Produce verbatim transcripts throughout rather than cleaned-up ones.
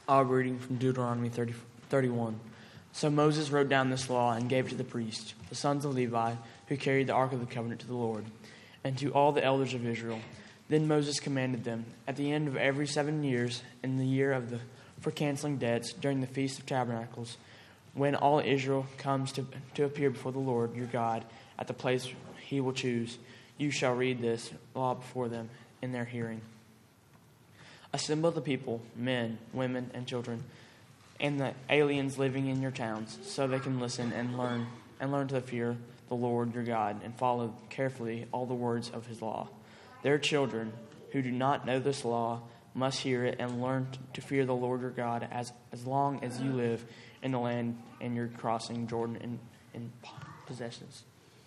A reading from Deuteronomy thirty, thirty-one. So Moses wrote down this law and gave it to the priests, the sons of Levi, who carried the ark of the covenant to the Lord, and to all the elders of Israel. Then Moses commanded them, at the end of every seven years, in the year of the for canceling debts, during the Feast of Tabernacles, when all Israel comes to, to appear before the Lord your God at the place he will choose, you shall read this law before them in their hearing. Assemble the people, men, women, and children, and the aliens living in your towns, so they can listen and learn and learn to fear the Lord your God and follow carefully all the words of his law. Their children who do not know this law must hear it and learn to fear the Lord your God as, as long as you live in the land and you're crossing Jordan in, in possessions.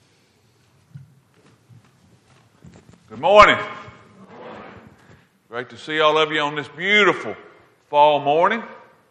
Good morning. Great to see all of you on this beautiful fall morning.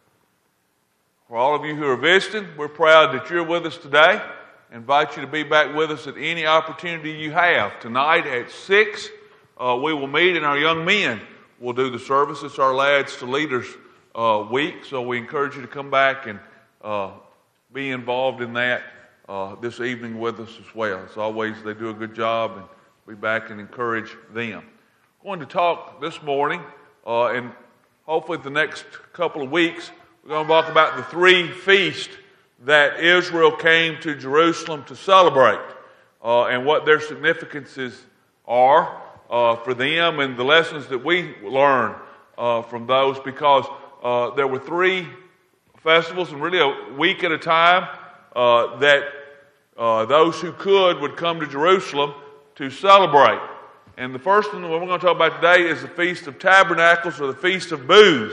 For all of you who are visiting, we're proud that you're with us today. I invite you to be back with us at any opportunity you have. Tonight at six, uh, we will meet, and our young men will do the service. It's our Lads to Leaders uh, week, so we encourage you to come back and uh, be involved in that uh, this evening with us as well. As always, they do a good job, and be back and encourage them. I'm going to talk this morning, uh, and hopefully the next couple of weeks, we're going to talk about the three feasts that Israel came to Jerusalem to celebrate, uh, and what their significances are uh, for them, and the lessons that we learn uh, from those, because uh, there were three festivals, and really a week at a time, uh, that uh, those who could would come to Jerusalem to celebrate. And the first one that we're going to talk about today is the Feast of Tabernacles, or the Feast of Booths,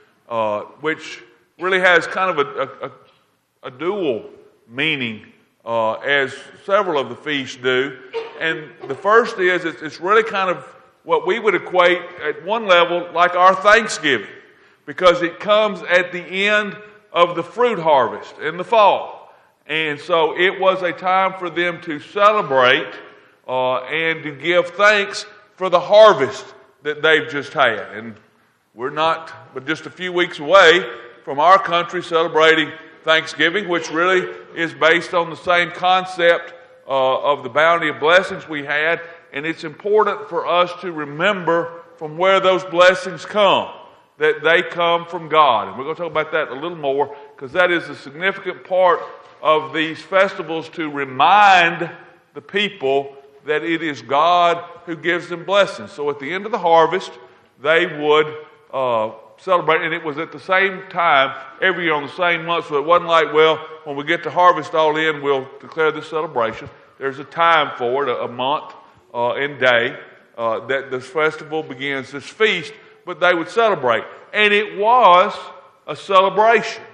uh, which really has kind of a, a, a dual meaning, uh, as several of the feasts do. And the first is, it's, it's really kind of what we would equate at one level like our Thanksgiving, because it comes at the end of the fruit harvest in the fall. And so it was a time for them to celebrate Uh, and to give thanks for the harvest that they've just had. And we're not but just a few weeks away from our country celebrating Thanksgiving, which really is based on the same concept uh, of the bounty of blessings we had. And it's important for us to remember from where those blessings come, that they come from God. And we're going to talk about that a little more, because that is a significant part of these festivals, to remind the people that it is God who gives them blessings. So at the end of the harvest, they would uh, celebrate, and it was at the same time every year on the same month. So it wasn't like, well, when we get to harvest all in, we'll declare this celebration. There's a time for it, a, a month uh, and day uh, that this festival begins, this feast, but they would celebrate. And it was a celebration.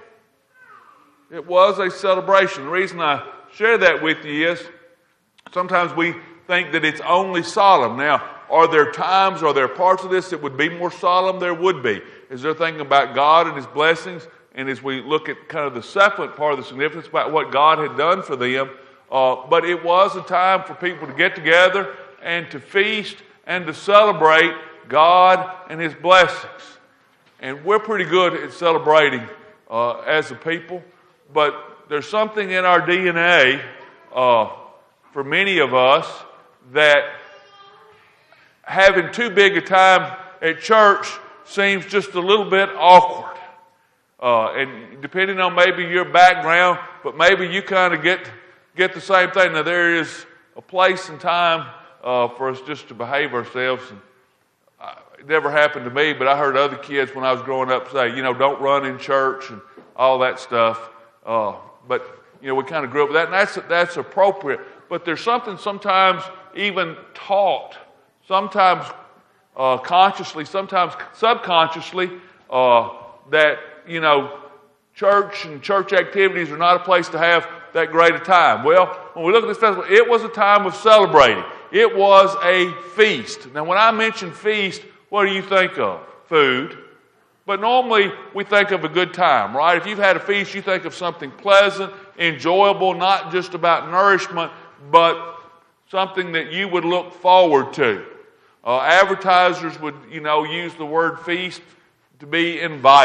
It was a celebration. The reason I share that with you is sometimes we think that it's only solemn. Now, are there times, are there parts of this that would be more solemn? There would be. Is there thinking about God and his blessings? And as we look at kind of the second part of the significance about what God had done for them, uh, but it was a time for people to get together and to feast and to celebrate God and his blessings. And we're pretty good at celebrating uh, as a people, but there's something in our D N A uh, for many of us that having too big a time at church seems just a little bit awkward. Uh, and depending on maybe your background, but maybe you kind of get get the same thing. Now, there is a place and time uh, for us just to behave ourselves. And uh, it never happened to me, but I heard other kids when I was growing up say, you know, don't run in church and all that stuff. Uh, but, you know, we kind of grew up with that, and that's that's appropriate. But there's something sometimes even taught, sometimes uh, consciously, sometimes subconsciously, uh, that, you know, church and church activities are not a place to have that great a time. Well, when we look at this festival, it was a time of celebrating. It was a feast. Now, when I mention feast, what do you think of? Food. But normally we think of a good time, right? If you've had a feast, you think of something pleasant, enjoyable, not just about nourishment, but something that you would look forward to. Uh, advertisers would, you know, use the word feast to be inviting.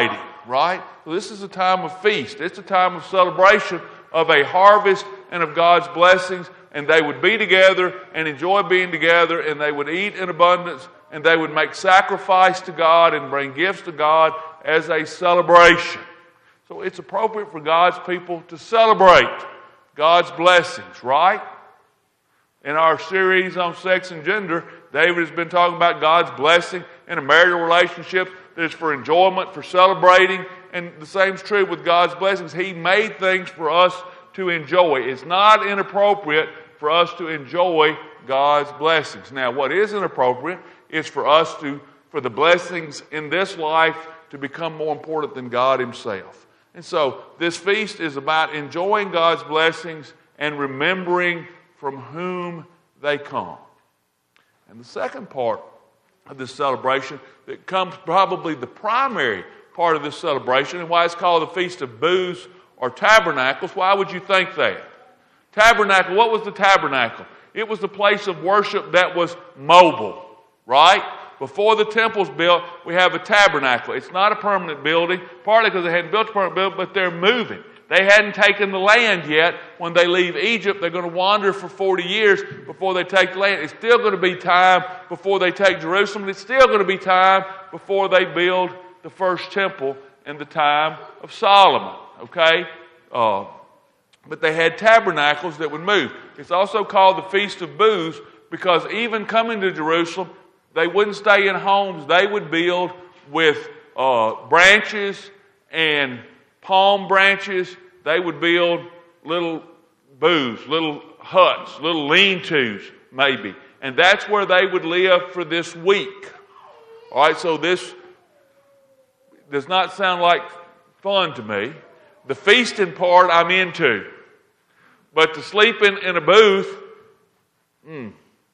right? So this is a time of feast. It's a time of celebration of a harvest and of God's blessings. And they would be together and enjoy being together, and they would eat in abundance, and they would make sacrifice to God and bring gifts to God as a celebration. So it's appropriate for God's people to celebrate God's blessings, right? In our series on sex and gender, David has been talking about God's blessing in a marital relationship that is for enjoyment, for celebrating, and the same is true with God's blessings. He made things for us to enjoy. It's not inappropriate for us to enjoy God's blessings. Now, what is inappropriate is for us to, for the blessings in this life to become more important than God Himself. And so, this feast is about enjoying God's blessings and remembering from whom they come. And the second part of this celebration that comes probably the primary part of this celebration and why it's called the Feast of Booths or Tabernacles. Why would you think that? Tabernacle, what was the tabernacle? It was the place of worship that was mobile, right? Before the temple's built, we have a tabernacle. It's not a permanent building, partly because they hadn't built a permanent building, but they're moving. They hadn't taken the land yet. When they leave Egypt, they're going to wander for forty years before they take the land. It's still going to be time before they take Jerusalem. It's still going to be time before they build the first temple in the time of Solomon, okay? Uh, but they had tabernacles that would move. It's also called the Feast of Booths because even coming to Jerusalem, they wouldn't stay in homes. They would build with uh, branches and palm branches. They would build little booths, little huts, little lean-tos maybe. And that's where they would live for this week. All right, so this does not sound like fun to me. The feasting part I'm into. But the sleeping in a booth, hmm,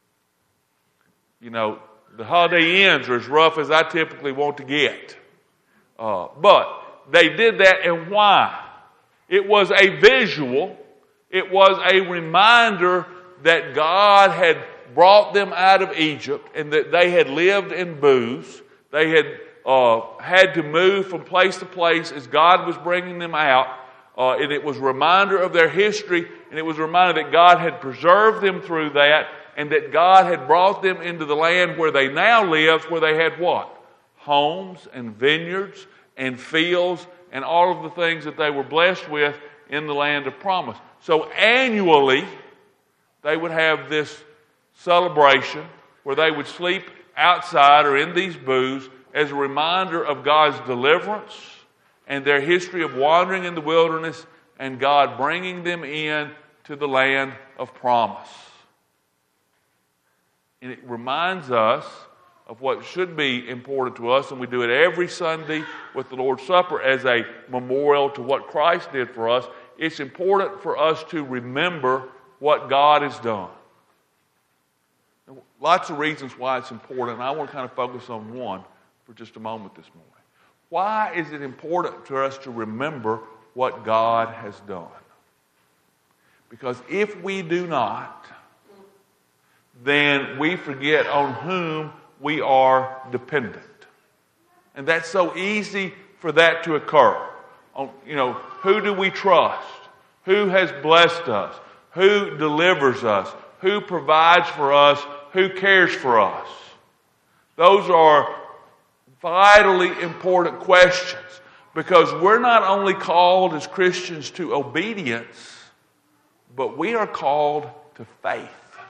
you know, the Holiday Inns are as rough as I typically want to get. Uh, but they did that, and why? It was a visual. It was a reminder that God had brought them out of Egypt and that they had lived in booths. They had uh, had to move from place to place as God was bringing them out. Uh, and it was a reminder of their history, and it was a reminder that God had preserved them through that, and that God had brought them into the land where they now lived, where they had what? Homes and vineyards and fields and all of the things that they were blessed with in the land of promise. So annually, they would have this celebration where they would sleep outside or in these booths as a reminder of God's deliverance and their history of wandering in the wilderness and God bringing them in to the land of promise. And it reminds us of what should be important to us, and we do it every Sunday with the Lord's Supper as a memorial to what Christ did for us. It's important for us to remember what God has done. Lots of reasons why it's important, and I want to kind of focus on one for just a moment this morning. Why is it important for us to remember what God has done? Because if we do not, then we forget on whom we are dependent. And that's so easy for that to occur. On, you know, who do we trust? Who has blessed us? Who delivers us? Who provides for us? Who cares for us? Those are vitally important questions because we're not only called as Christians to obedience, but we are called to faith.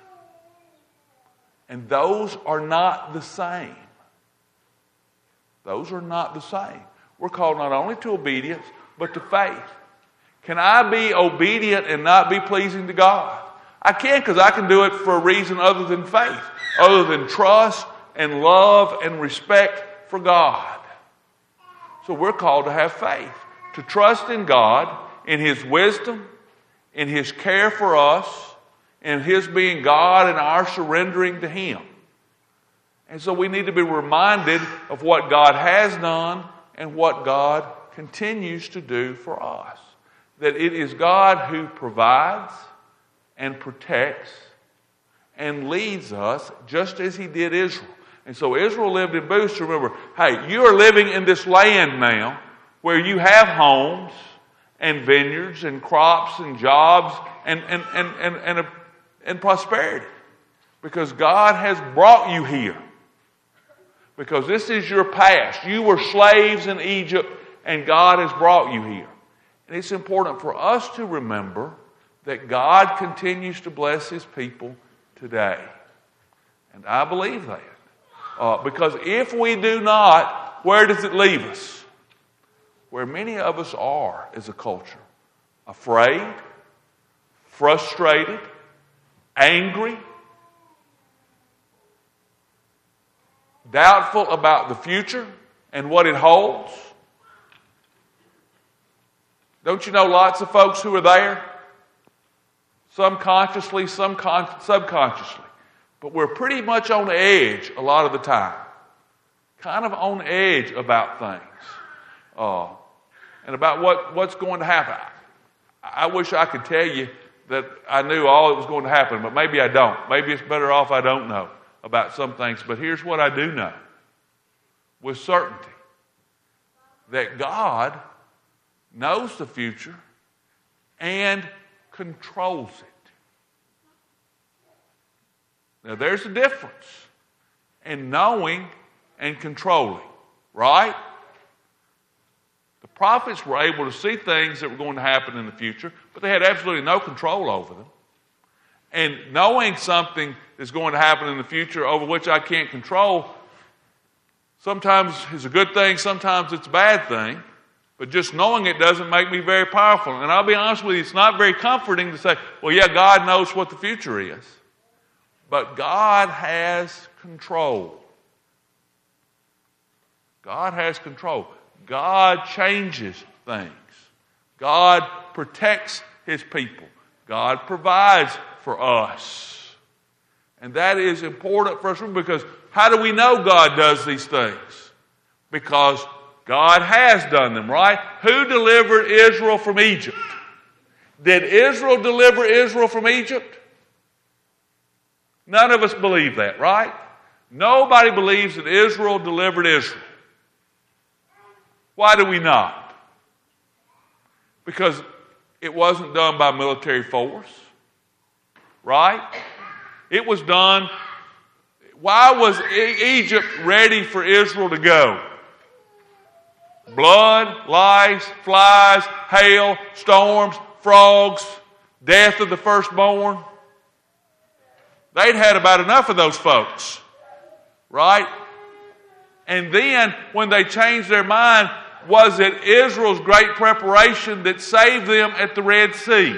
And those are not the same. Those are not the same. We're called not only to obedience, but to faith. Can I be obedient and not be pleasing to God? I can, because I can do it for a reason other than faith, other than trust and love and respect for God. So we're called to have faith, to trust in God, in His wisdom, in His care for us, in His being God and our surrendering to Him. And so we need to be reminded of what God has done and what God continues to do for us. That it is God who provides and protects and leads us just as He did Israel. And so Israel lived in booths. Remember, hey, you are living in this land now where you have homes and vineyards and crops and jobs and, and, and, and, and, a, and prosperity. Because God has brought you here. Because this is your past. You were slaves in Egypt and God has brought you here. And it's important for us to remember that God continues to bless His people today. And I believe that. Uh, because if we do not, where does it leave us? Where many of us are as a culture. Afraid, frustrated, angry, doubtful about the future and what it holds. Don't you know lots of folks who are there? Some consciously, some con- subconsciously. But we're pretty much on edge a lot of the time. Kind of on edge about things. Uh, and about what, what's going to happen. I, I wish I could tell you that I knew all that was going to happen, but maybe I don't. Maybe it's better off I don't know about some things. But here's what I do know with certainty. That God knows the future and controls it. Now there's a difference in knowing and controlling, right? The prophets were able to see things that were going to happen in the future, but they had absolutely no control over them. And knowing something is going to happen in the future over which I can't control, sometimes is a good thing, sometimes it's a bad thing. But just knowing it doesn't make me very powerful. And I'll be honest with you, it's not very comforting to say, well, yeah, God knows what the future is. But God has control. God has control. God changes things. God protects His people. God provides for us. And that is important for us because how do we know God does these things? Because God has done them, right? Who delivered Israel from Egypt? Did Israel deliver Israel from Egypt? None of us believe that, right? Nobody believes that Israel delivered Israel. Why do we not? Because it wasn't done by military force, right? It was done. Why was Egypt ready for Israel to go? Blood, lice, flies, hail, storms, frogs, death of the firstborn. They'd had about enough of those folks, right? And then when they changed their mind, was it Israel's great preparation that saved them at the Red Sea?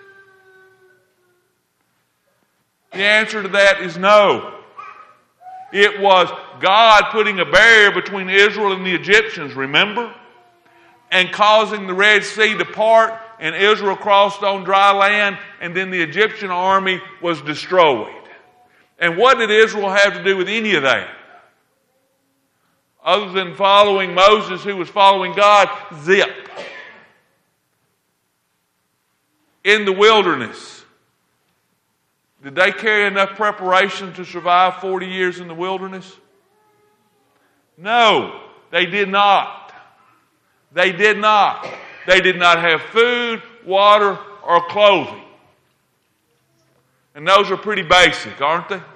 The answer to that is no. It was God putting a barrier between Israel and the Egyptians, remember? And causing the Red Sea to part, and Israel crossed on dry land, and then the Egyptian army was destroyed. And what did Israel have to do with any of that? Other than following Moses, who was following God, zip. In the wilderness. Did they carry enough preparation to survive forty years in the wilderness? No, they did not. They did not. They did not have food, water, or clothing. And those are pretty basic, aren't they?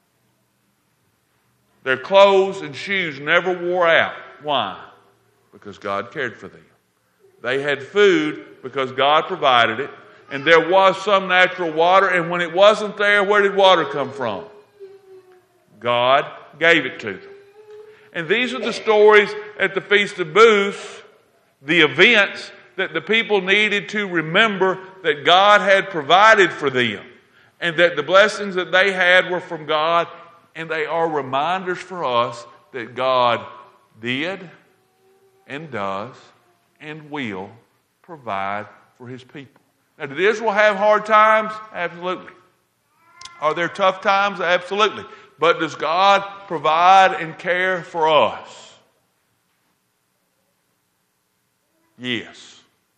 Their clothes and shoes never wore out. Why? Because God cared for them. They had food because God provided it. And there was some natural water. And when it wasn't there, where did water come from? God gave it to them. And these are the stories at the Feast of Booths, the events that the people needed to remember that God had provided for them. And that the blessings that they had were from God. And they are reminders for us that God did and does and will provide for His people. Now, did Israel have hard times? Absolutely. Are there tough times? Absolutely. But does God provide and care for us? Yes.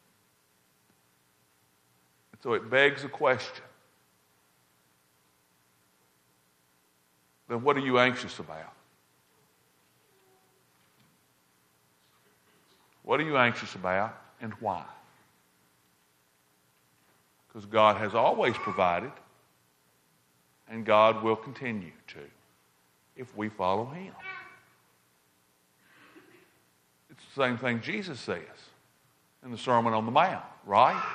So it begs a question. Then what are you anxious about? What are you anxious about and why? Because God has always provided, and God will continue to if we follow Him. It's the same thing Jesus says in the Sermon on the Mount, right?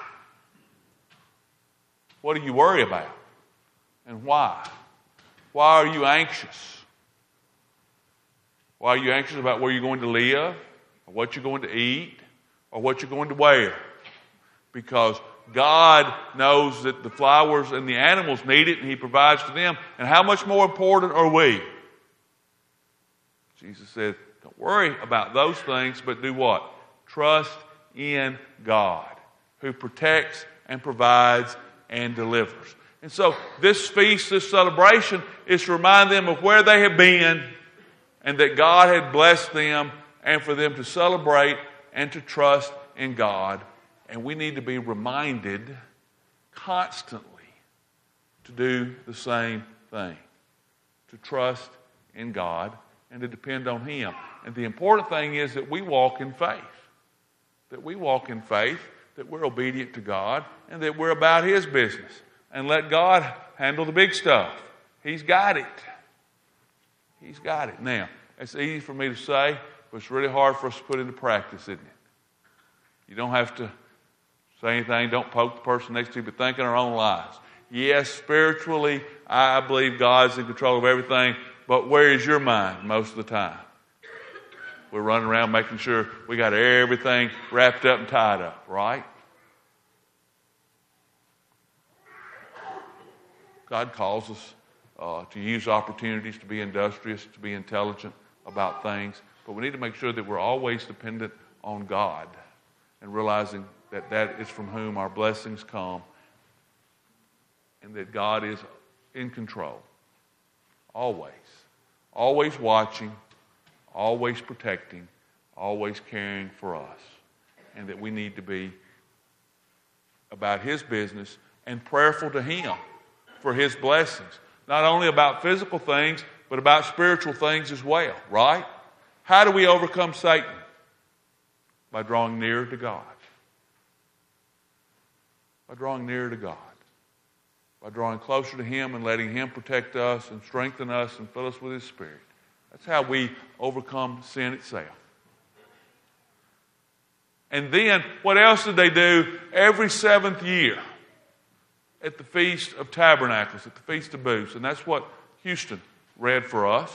What do you worry about and why? Why are you anxious? Why are you anxious about where you're going to live, or what you're going to eat, or what you're going to wear? Because God knows that the flowers and the animals need it, and He provides for them. And how much more important are we? Jesus said, don't worry about those things, but do what? Trust in God, who protects and provides and delivers. And so this feast, this celebration, is to remind them of where they have been, and that God had blessed them, and for them to celebrate and to trust in God. And we need to be reminded constantly to do the same thing, to trust in God and to depend on Him. And the important thing is that we walk in faith, that we walk in faith, that we're obedient to God, and that we're about His business, and let God handle the big stuff. He's got it. He's got it. Now, it's easy for me to say, but it's really hard for us to put into practice, isn't it? You don't have to say anything. Don't poke the person next to you, but think in our own lives. Yes, spiritually, I believe God's in control of everything, but where is your mind most of the time? We're running around making sure we got everything wrapped up and tied up, right? God calls us uh, to use opportunities, to be industrious, to be intelligent about things. But we need to make sure that we're always dependent on God and realizing that that is from whom our blessings come and that God is in control. Always. Always watching, always protecting, always caring for us. And that we need to be about His business and prayerful to Him for His blessings. Not only about physical things, but about spiritual things as well, right? How do we overcome Satan? By drawing nearer to God. By drawing nearer to God. By drawing closer to Him and letting Him protect us and strengthen us and fill us with His Spirit. That's how we overcome sin itself. And then, what else did they do every seventh year at the Feast of Tabernacles, at the Feast of Booths? And that's what Houston read for us.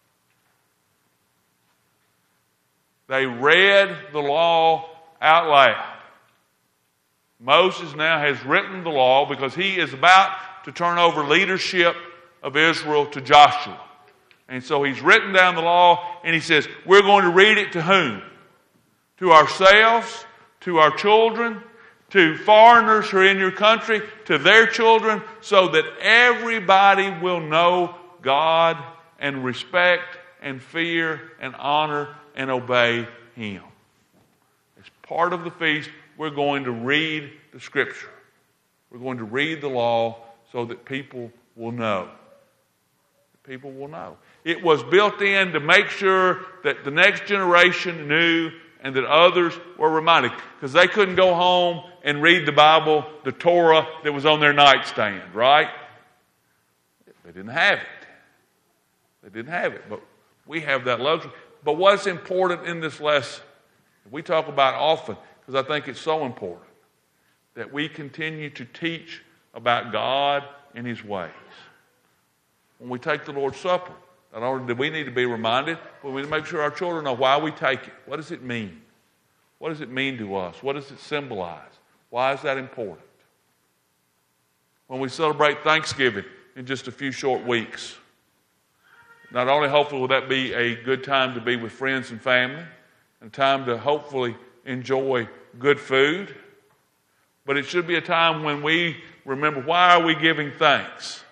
They read the law out loud. Moses now has written the law because he is about to turn over leadership of Israel to Joshua. And so he's written down the law and he says, we're going to read it to whom? To ourselves, to our children, to foreigners who are in your country, to their children, so that everybody will know God and respect and fear and honor and obey Him. As part of the feast, we're going to read the Scripture. We're going to read the law so that people will know. People will know. It was built in to make sure that the next generation knew and that others were reminded. Because they couldn't go home and read the Bible, the Torah that was on their nightstand, right? They didn't have it. They didn't have it. But we have that luxury. But what's important in this lesson, we talk about often, because I think it's so important, that we continue to teach about God and His ways. When we take the Lord's Supper, not only do we need to be reminded, but we need to make sure our children know why we take it. What does it mean? What does it mean to us? What does it symbolize? Why is that important? When we celebrate Thanksgiving in just a few short weeks, not only hopefully will that be a good time to be with friends and family, and time to hopefully enjoy good food, but it should be a time when we remember, why are we giving thanks?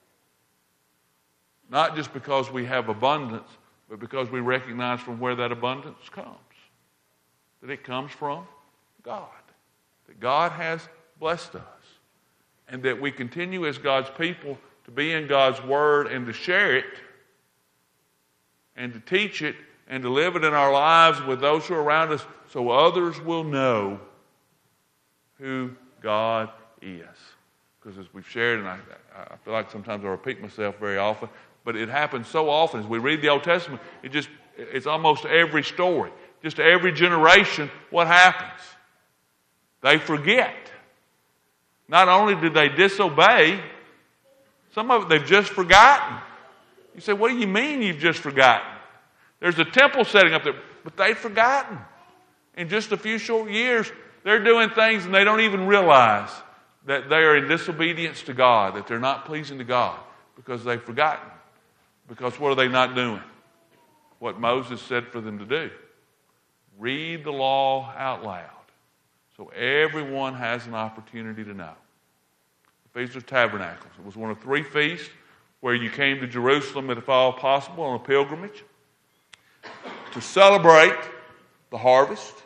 Not just because we have abundance, but because we recognize from where that abundance comes. That it comes from God. That God has blessed us. And that we continue as God's people to be in God's Word and to share it and to teach it and to live it in our lives with those who are around us so others will know who God is. Because as we've shared, and I, I feel like sometimes I repeat myself very often, but it happens so often. As we read the Old Testament, it just it's almost every story. Just every generation, what happens? They forget. Not only did they disobey, some of it they've just forgotten. You say, what do you mean you've just forgotten? There's a temple setting up there, but they've forgotten. In just a few short years, they're doing things and they don't even realize that they are in disobedience to God, that they're not pleasing to God because they've forgotten. Because what are they not doing? What Moses said for them to do. Read the law out loud so everyone has an opportunity to know. The Feast of Tabernacles. It was one of three feasts where you came to Jerusalem, if all possible, on a pilgrimage to celebrate the harvest,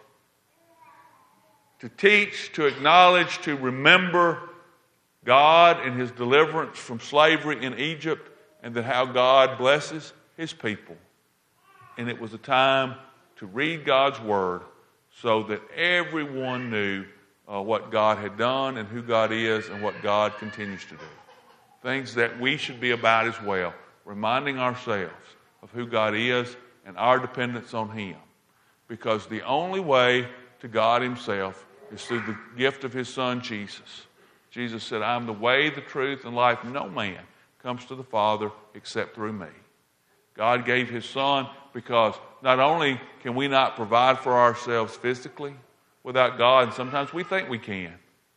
to teach, to acknowledge, to remember God and His deliverance from slavery in Egypt, and that how God blesses His people. And it was a time to read God's Word so that everyone knew uh, what God had done and who God is and what God continues to do. Things that we should be about as well, reminding ourselves of who God is and our dependence on Him. Because the only way to God Himself is through the gift of His Son, Jesus. Jesus said, I am the way, the truth, and life. No man comes to the Father except through me. God gave His Son because not only can we not provide for ourselves physically without God, and sometimes we think we can.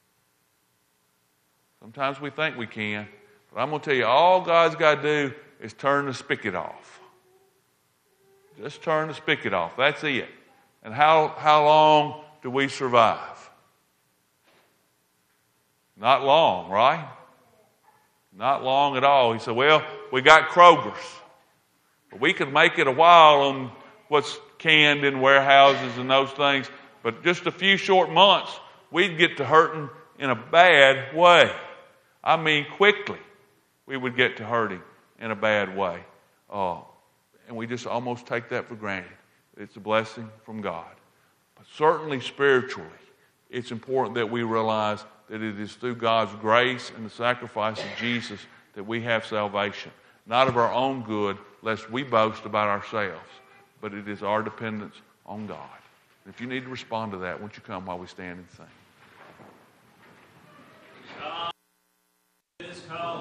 Sometimes we think we can. But I'm going to tell you, all God's got to do is turn the spigot off. Just turn the spigot off. That's it. And how, how long do we survive? Not long, right? Not long at all. He said, well, we got Kroger's. But we could make it a while on what's canned in warehouses and those things. But just a few short months, we'd get to hurting in a bad way. I mean, quickly, we would get to hurting in a bad way. Oh, and we just almost take that for granted. It's a blessing from God. But certainly spiritually, it's important that we realize that it is through God's grace and the sacrifice of Jesus that we have salvation. Not of our own good, lest we boast about ourselves, but it is our dependence on God. If you need to respond to that, won't you come while we stand and sing?